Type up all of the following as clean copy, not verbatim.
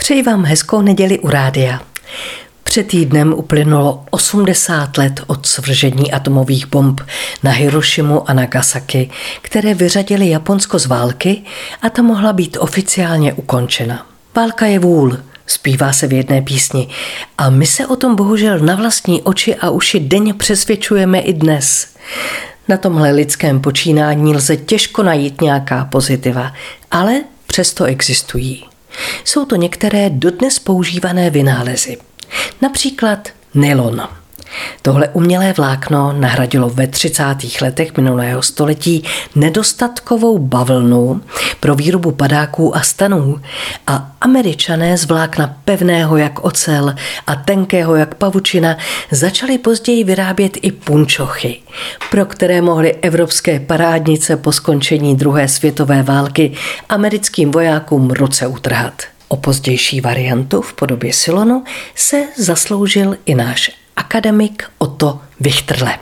Přeji vám hezkou neděli u rádia. Před týdnem uplynulo 80 let od svržení atomových bomb na Hirošimu a Nagasaki, které vyřadily Japonsko z války a ta mohla být oficiálně ukončena. Válka je vůl, zpívá se v jedné písni a my se o tom bohužel na vlastní oči a uši denně přesvědčujeme i dnes. Na tomhle lidském počínání lze těžko najít nějaká pozitiva, ale přesto existují. Jsou to některé dodnes používané vynálezy. Například nylon. Tohle umělé vlákno nahradilo ve 30. letech minulého století nedostatkovou bavlnu pro výrobu padáků a stanů a Američané z vlákna pevného jak ocel a tenkého jak pavučina začali později vyrábět i punčochy, pro které mohly evropské parádnice po skončení druhé světové války americkým vojákům ruce utrhat. O pozdější variantu v podobě silonu se zasloužil i náš akademik Otto Wichterle.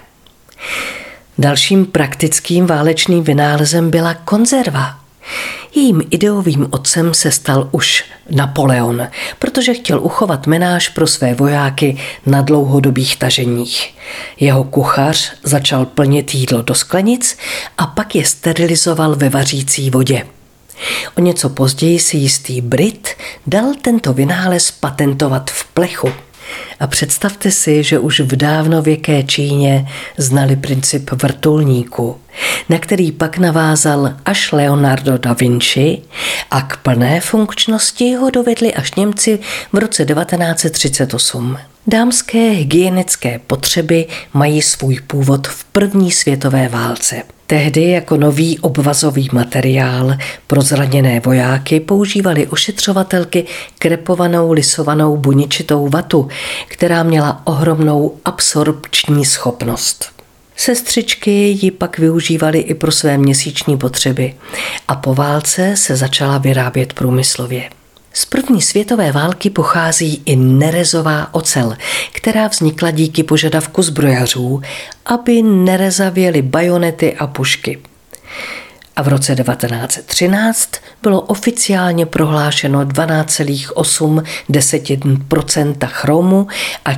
Dalším praktickým válečným vynálezem byla konzerva. Jejím ideovým otcem se stal už Napoleon, protože chtěl uchovat menáž pro své vojáky na dlouhodobých taženích. Jeho kuchař začal plnit jídlo do sklenic a pak je sterilizoval ve vařící vodě. O něco později si jistý Brit dal tento vynález patentovat v plechu. A představte si, že už v dávnověké Číně znali princip vrtulníku, na který pak navázal až Leonardo da Vinci a k plné funkčnosti ho dovedli až Němci v roce 1938. Dámské hygienické potřeby mají svůj původ v první světové válce. Tehdy jako nový obvazový materiál pro zraněné vojáky používali ošetřovatelky krepovanou lisovanou buničitou vatu, která měla ohromnou absorpční schopnost. Sestřičky ji pak využívaly i pro své měsíční potřeby a po válce se začala vyrábět průmyslově. Z první světové války pochází i nerezová ocel, která vznikla díky požadavku zbrojařů, aby nerezavěly bajonety a pušky. A v roce 1913 bylo oficiálně prohlášeno 12,8% chromu a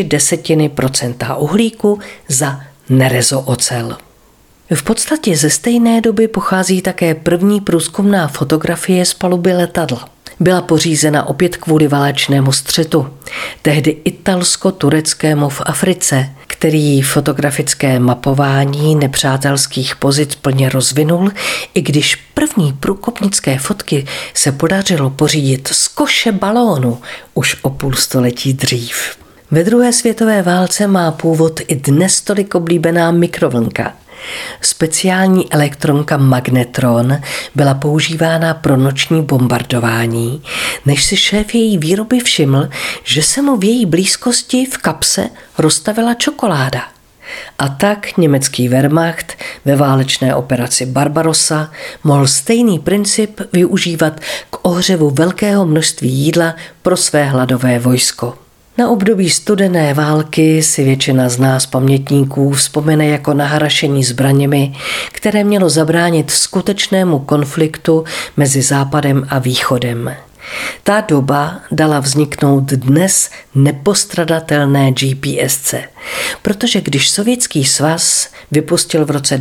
0,4% uhlíku za nerezoocel. V podstatě ze stejné doby pochází také první průzkumná fotografie z paluby letadla. Byla pořízena opět kvůli válečnému střetu, tehdy italsko-tureckému v Africe, který fotografické mapování nepřátelských pozic plně rozvinul, i když první průkopnické fotky se podařilo pořídit z koše balónu už o půl století dřív. Ve druhé světové válce má původ i dnes tolik oblíbená mikrovlnka. Speciální elektronka magnetron byla používána pro noční bombardování, než si šéf její výroby všiml, že se mu v její blízkosti v kapse roztavila čokoláda. A tak německý Wehrmacht ve válečné operaci Barbarossa mohl stejný princip využívat k ohřevu velkého množství jídla pro své hladové vojsko. Na období studené války si většina z nás pamětníků vzpomene jako na harašení zbraněmi, které mělo zabránit skutečnému konfliktu mezi Západem a Východem. Ta doba dala vzniknout dnes nepostradatelné GPSC, protože když Sovětský svaz vypustil v roce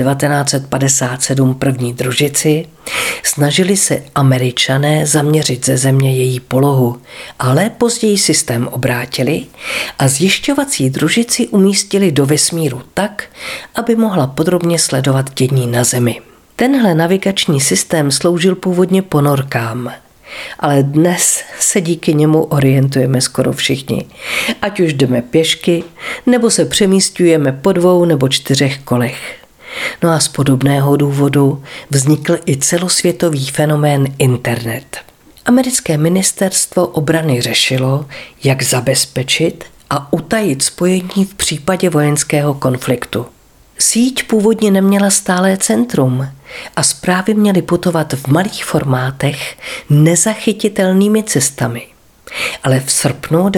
1957 první družici, snažili se Američané zaměřit ze země její polohu, ale později systém obrátili a zjišťovací družici umístili do vesmíru tak, aby mohla podrobně sledovat dění na Zemi. Tenhle navigační systém sloužil původně ponorkám, ale dnes se díky němu orientujeme skoro všichni. Ať už jdeme pěšky, nebo se přemísťujeme po 2 nebo 4 kolech. No a z podobného důvodu vznikl i celosvětový fenomén internet. Americké ministerstvo obrany řešilo, jak zabezpečit a utajit spojení v případě vojenského konfliktu. Síť původně neměla stálé centrum a zprávy měly putovat v malých formátech nezachytitelnými cestami. Ale v srpnu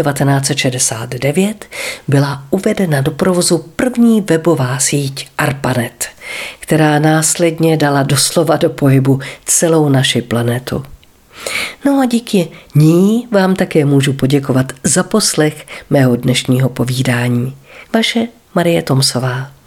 1969 byla uvedena do provozu první webová síť ARPANET, která následně dala doslova do pohybu celou naši planetu. No a díky ní vám také můžu poděkovat za poslech mého dnešního povídání. Vaše Marie Tomsová.